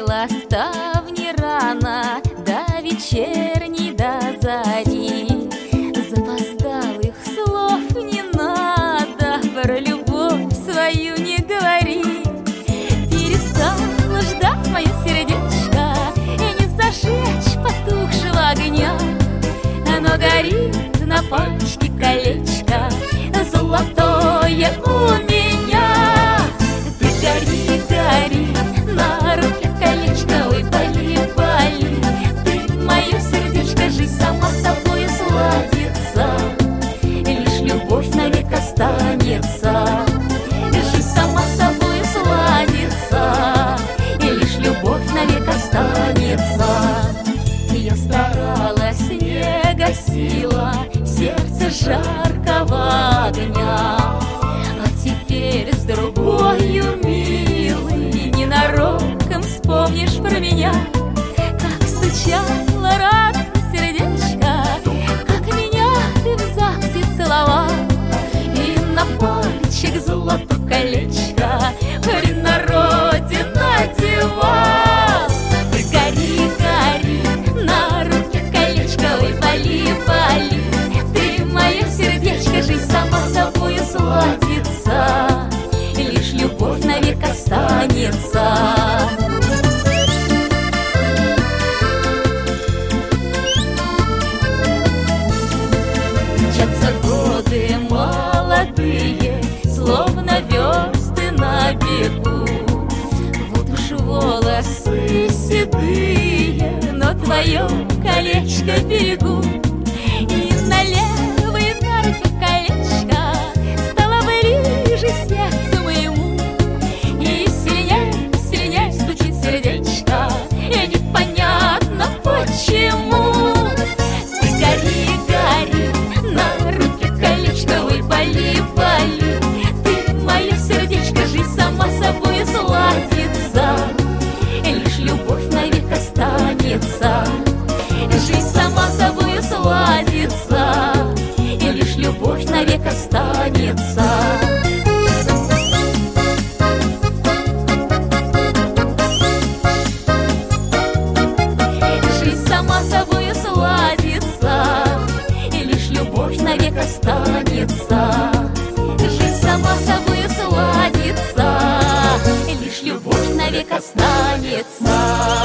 Закрыла ставни рано, до вечерней, до зари. Запоздалых слов не надо, про любовь свою не говори. Перестала ждать мое сердечко, и не зажечь потухшего огня. Оно горит на пальчике колечко, золотое у меня. Ты гори, гори, на руке колечко, ой, боли, боли. Ты мое сердечко, жизнь сама собой сладится, лишь любовь навек останется. Жизнь сама собой сладится, и лишь любовь навек останется. Я старалась, не гасила сердце жаркого огня, а теперь с другою, милый, ненароком вспомнишь про меня. Как стучало радостно сердечко, как меня ты в ЗАГСе целовал, и на пальчик золото колечко при народе надевал. Ты гори, гори, на руке колечко, ой, боли, боли. Ты мое сердечко, жизнь сама собою сладится, лишь любовь навек останется. Мчатся годы молодые, словно версты на бегу. Вот уж волосы седые, но твое колечко берегу. И на левой на руке колечко стало ближе сердцу моему, и сильней, сильней стучит сердечко, и непонятно почему. Ты гори, гори, на руке колечко, ой, боли, боли. Ты мое сердечко, жизнь сама собой сладится, лишь любовь навек останется. Жизнь сама собой сладится, и лишь любовь навек останется. Жизнь сама собой сладится, и лишь любовь навек останется. Жизнь сама собой сладится, и лишь любовь навек останется.